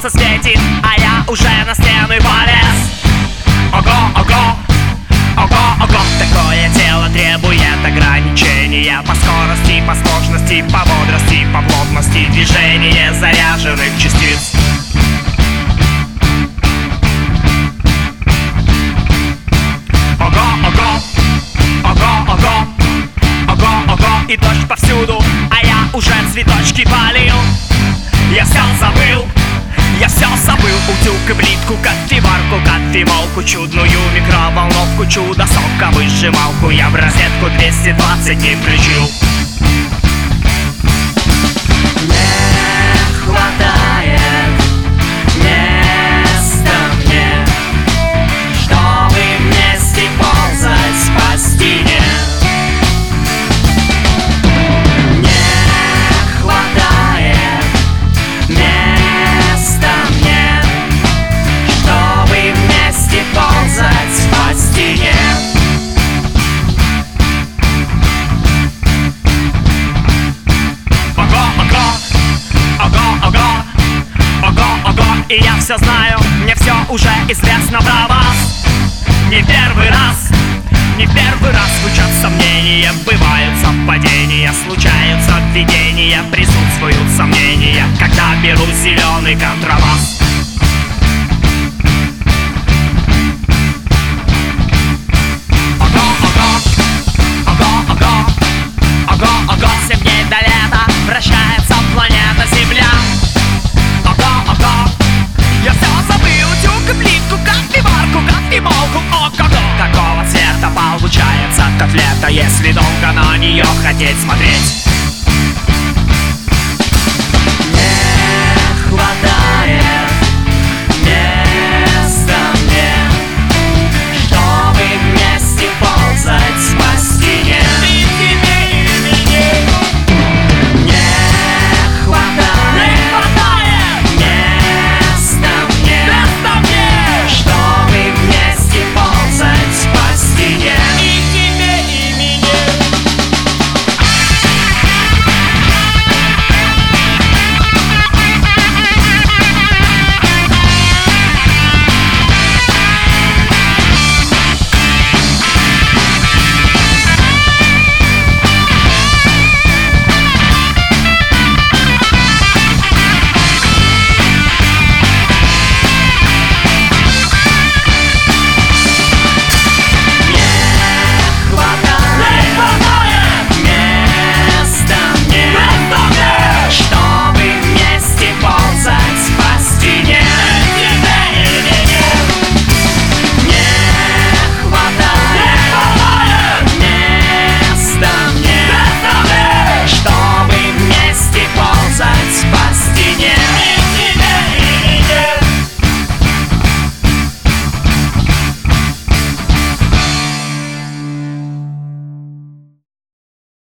солнце светит, а я уже на стены полез. Ого, ого, ого, ого. Такое тело требует ограничения по скорости, по сложности, по бодрости, по плотности движения заряженных частиц. Ого, ого, ого, ого, ого, ого. И дождь повсюду, а я уже цветочки полил. Я все забыл, я все забыл. Утюг и плитку, кофеварку, кофемолку, чудную микроволновку, чудо-соковыжималку я в розетку 220 не включил. Не хватает места мне, чтобы вместе ползать по стене. Не хватает места мне, чтобы вместе ползать по стене. И я все знаю, мне все уже известно про вас. Не первый раз, не первый раз звучат сомнения, бывают совпадения, случаются видения, присутствуют сомнения, когда беру зеленый контрабас. Ого, 7 дней до лета, вращается планета Земля. Я все забыл, утюг и плитку, кофеварку, кофемолку. Ого, какого цвета получается котлета, если долго на нее хотеть смотреть?